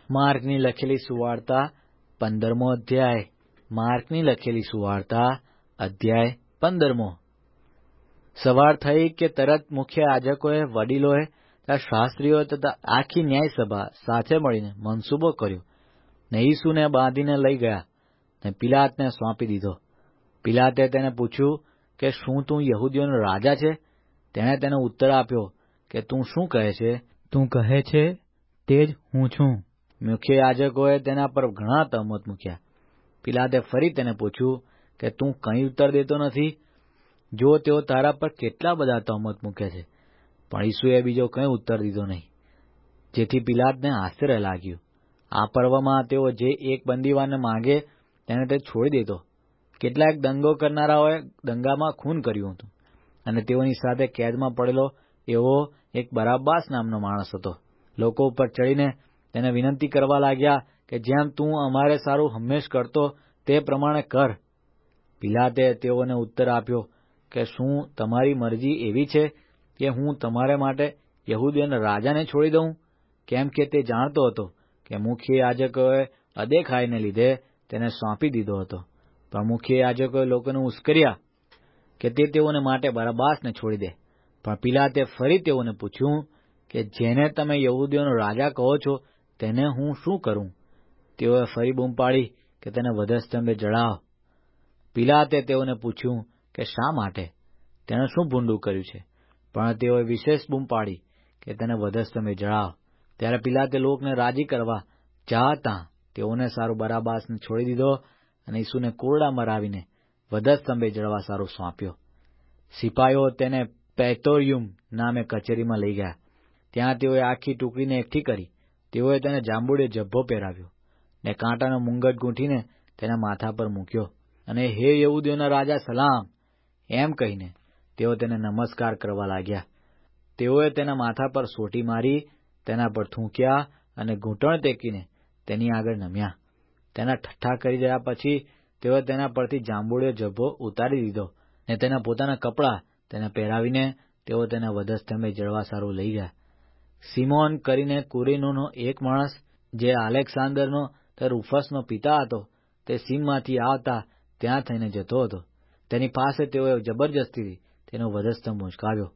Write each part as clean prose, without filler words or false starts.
માર્કની લખેલી સુવાર્તા 15મો અધ્યાય. માર્કની લખેલી સુવાર્તા અધ્યાય 15મો. સવાર થઈ કે તરત મુખ્ય યાજકોએ, વડીલોએ, શાસ્ત્રીઓ તથા આખી ન્યાયસભા સાથે મળીને મનસૂબો કર્યો ને ઈસુને બાંધીને લઈ ગયા ને પિલાતને સોંપી દીધો. પિલાતે તેને પૂછ્યું કે શું તું યહૂદીઓનો રાજા છે? તેણે તેને ઉત્તર આપ્યો કે તું શું કહે છે? તું કહે છે તે જ હું છું. મુખ્ય યાજકોએ તેના પર ઘણા તહમત મૂક્યા. પિલાતે ફરી તેને પૂછ્યું કે તું કંઈ ઉત્તર દેતો નથી? જો તેઓ તારા પર કેટલા બધા તહમત મૂકે છે. પણ ઈસુએ બીજો કંઈ ઉત્તર દીધો નહીં, જેથી પિલાતને આશ્ચર્ય લાગ્યું. આ પર્વમાં તેઓ જે એક બંદીવાનને માંગે તેને તે છોડી દેતો. કેટલાક દંગો કરનારાઓએ દંગામાં ખૂન કર્યું હતું, અને તેઓની સાથે કેદમાં પડેલો એવો એક બરાબ્બાસ નામનો માણસ હતો. લોકો ઉપર ચડીને તેને વિનંતી કરવા લાગ્યા કે જેમ તું અમારે સારું હંમેશ કરતો તે પ્રમાણે કર. પિલાતે તેઓને ઉત્તર આપ્યો કે શું તમારી મરજી એવી છે કે હું તમારે માટે યહૂદીઓના રાજાને છોડી દઉં? કેમ કે તે જાણતો હતો કે મુખ્ય યાજકોએ અદેખાઈને લીધે તેને સોંપી દીધો હતો. પણ મુખ્ય યાજકોએ લોકોને ઉશ્કેર્યા કે તે તેઓને માટે બરાબ્બાસને છોડી દે. પણ પિલાતે ફરી તેઓને પૂછ્યું કે જેને તમે યહૂદીઓનો રાજા કહો છો તેને હું શું કરું? તેઓએ ફરી બૂમ પાડી કે તેને વધસ્તંભે જડાવ. પિલાતે તેઓને પૂછ્યું કે શા માટે? તેણે શું ભૂંડું કર્યું છે? પણ તેઓએ વિશેષ બૂમ પાડી કે તેને વધસ્તંભે જડાવ. ત્યારે પિલાતે લોકને રાજી કરવા ચાહતા તેઓને સારું બરાબ્બાસને છોડી દીધો અને ઈસુને કોરડા મરાવીને વધસ્તંભે જડવા સારું સોંપ્યો. સિપાઈઓ તેને પ્રેતોરિયમ નામે કચેરીમાં લઈ ગયા. ત્યાં તેઓએ આખી ટુકડીને એકઠી કરી. તેઓએ તેને જાંબુડિયો જબ્બો પહેરાવ્યો ને કાંટાનો મુંગટ ગૂંથીને તેના માથા પર મૂક્યો, અને હે યહૂદીઓના રાજા સલામ એમ કહીને તેઓ તેને નમસ્કાર કરવા લાગ્યા. તેઓએ તેના માથા પર સોટી મારી, તેના પર થૂંક્યા અને ઘૂંટણ ટેકીને તેની આગળ નમ્યા. તેના ઠઠ્ઠા કરી રહ્યા પછી તેઓએ તેના પરથી જાંબુડિયો જબ્બો ઉતારી દીધો ને તેના પોતાના કપડાં તેને પહેરાવીને તેઓ તેને વધસ્તંભે જડવા સારું લઈ ગયા. સિમોન કરીને કુરેનોનો એક માણસ, જે આલેક્સાન્દરનો તે રૂફસનો પિતા હતો, તે સીમમાંથી આવતા ત્યાં થઈને જતો હતો. તેની પાસે તેઓએ જબરજસ્તીથી તેનો વધસ્તંભ ઊંચકાવ્યો.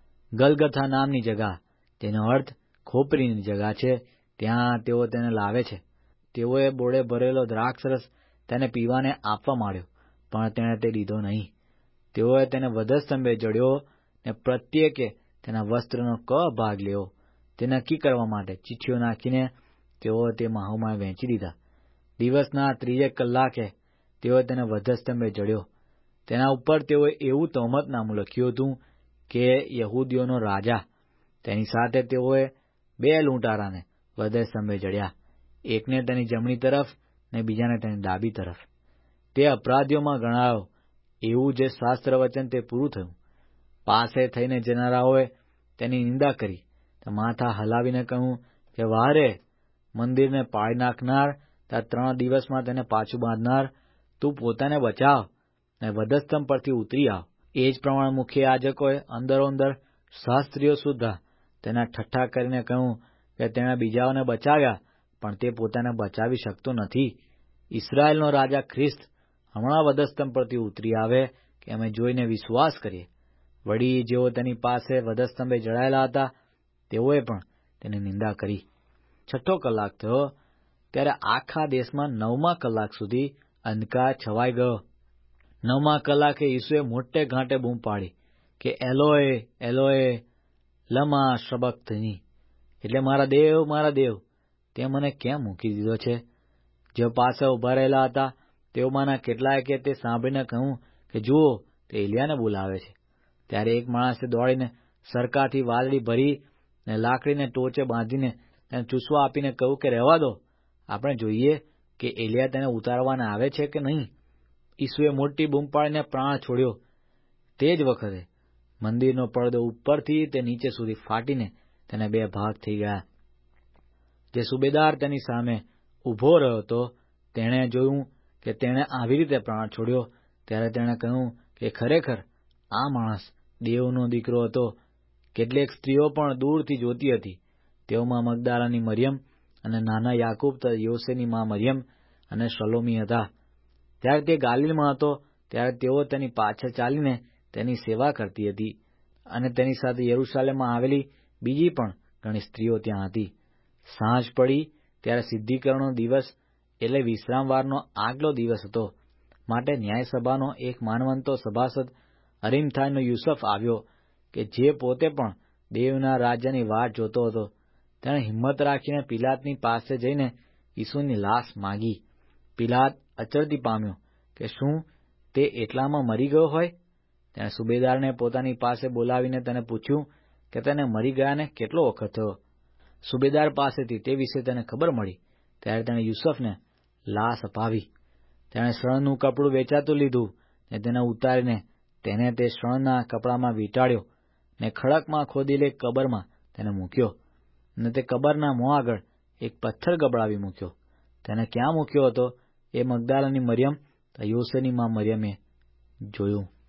ગલગથા નામની જગા, તેનો અર્થ ખોપરીની જગા છે, ત્યાં તેઓ તેને લાવે છે. તેઓએ બોળે ભરેલો દ્રાક્ષરસ તેને પીવાને આપવા માંડ્યો, પણ તેણે તે લીધો નહીં. તેઓએ તેને વધસ્તંભે જડ્યો ને પ્રત્યેકે તેના વસ્ત્રનો ભાગ લેવો તે નક્કી કરવા માટે ચિઠ્ઠીઓ નાખીને તેઓ તે માહોમાં વહેંચી દીધા. દિવસના 3 કલાકે તેઓએ તેને વધસ્તંભે જડ્યો. તેના ઉપર તેઓએ એવું તહોમતનામું લખ્યું હતું કે યહૂદીઓનો રાજા. તેની સાથે તેઓએ 2 લૂંટારાને વધસ્તંભે જડ્યા, એકને તેની જમણી તરફ ને બીજાને તેની ડાબી તરફ. તે અપરાધીઓમાં ગણાયો એવું જે શાસ્ત્ર વચન તે પૂરું થયું. પાસે થઈને જનારાઓએ તેની નિંદા કરી, માથા હલાવીને કહ્યું કે વાહ રે, મંદિરને પાડી નાખનાર, 3 દિવસમાં તેને પાછું બાંધનાર, તું પોતાને બચાવ ને વધસ્તંભ પરથી ઉતરી આવ. એ જ પ્રમાણે મુખ્ય યાજકોએ અંદરોઅંદર શાસ્ત્રીઓ સુદ્ધા તેના ઠઠ્ઠા કરીને કહ્યું કે તેણે બીજાઓને બચાવ્યા, પણ તે પોતાને બચાવી શકતો નથી. ઇસ્રાયેલનો રાજા ખ્રિસ્ત હમણાં વધસ્તંભ પરથી ઉતરી આવે કે અમે જોઈને વિશ્વાસ કરીએ. વળી જેઓ તેની પાસે વધસ્તંભે જડાયેલા હતા તેઓએ પણ તેની નિંદા કરી. 6 કલાક થયો ત્યારે આખા દેશમાં 9મા કલાક સુધી અંધકાર છવાઈ ગયો. 9મા કલાકે ઈસુએ મોટે ઘાંટે બૂમ પાડી કે એલોય એલોય લમા શબક્તની, એટલે મારા દેવ તે મને કેમ મૂકી દીધો છે? જેઓ પાસે ઉભા રહેલા હતા તેઓમાંના કેટલાયે તે સાંભળીને કહ્યું કે જુઓ, તે એલિયાને બોલાવે છે. ત્યારે એક માણસે દોડીને સરકાથી વાદળી ભરી ને લાકડીને ટોચે બાંધીને તેને ચૂસવા આપીને કહ્યું કે રહેવા દો, આપણે જોઈએ કે એલિયા તેને ઉતારવાને આવે છે કે નહીં. ઈસુએ મોટી બૂમ પાડીને પ્રાણ છોડ્યો. તે જ વખતે મંદિરનો પડદો ઉપરથી તે નીચે સુધી ફાટીને તેને 2 ભાગ થઈ ગયા. જે સુબેદાર તેની સામે ઊભો રહ્યો હતો તેણે જોયું કે તેણે આવી રીતે પ્રાણ છોડ્યો, ત્યારે તેણે કહ્યું કે ખરેખર આ માણસ દેવનો દીકરો હતો. કેટલીક સ્ત્રીઓ પણ દૂરથી જોતી હતી, તેઓમાં મગદાલાની મરિયમ અને નાના યાકૂબ તો યોસેની મા મરિયમ અને સલોમી હતા. ત્યારે તે ગાલિલમાં હતો, ત્યારે તેઓ તેની પાછળ ચાલીને તેની સેવા કરતી હતી. અને તેની સાથે યરૂશાલેમમાં આવેલી બીજી પણ ઘણી સ્ત્રીઓ ત્યાં હતી. સાંજ પડી ત્યારે સિદ્ધિકરણનો દિવસ એટલે વિશ્રામવારનો આગલો દિવસ હતો. માટે ન્યાયસભાનો એક માનવંતો સભાસદ અરીમથાઈનો યુસુફ આવ્યો, કે જે પોતે પણ દેવના રાજ્યની વાટ જોતો હતો. તેણે હિંમત રાખીને પિલાતની પાસે જઈને ઈસુની લાશ માંગી. પિલાત અચરતી પામ્યો કે શું તે એટલામાં મરી ગયો હોય? તેણે સુબેદારને પોતાની પાસે બોલાવીને તેને પૂછ્યું કે તેને મરી ગયાને કેટલો વખત થયો. સુબેદાર પાસેથી તે વિશે તેને ખબર મળી. ત્યારે તેણે યુસુફને લાશ અપાવી. તેણે શણનું કપડું વેચાતું લીધું ને તેને ઉતારીને તેને તે શણના કપડામાં વીંટાળ્યો ને ખડકમાં ખોદેલી એક કબરમાં તેને મૂક્યો. ને તે કબરના મોં આગળ એક પથ્થર ગબડાવી મૂક્યો. તેને ક્યાં મૂક્યો હતો એ મગદાલાની મરિયમ તથા યોસેની મા મરિયમે જોયું.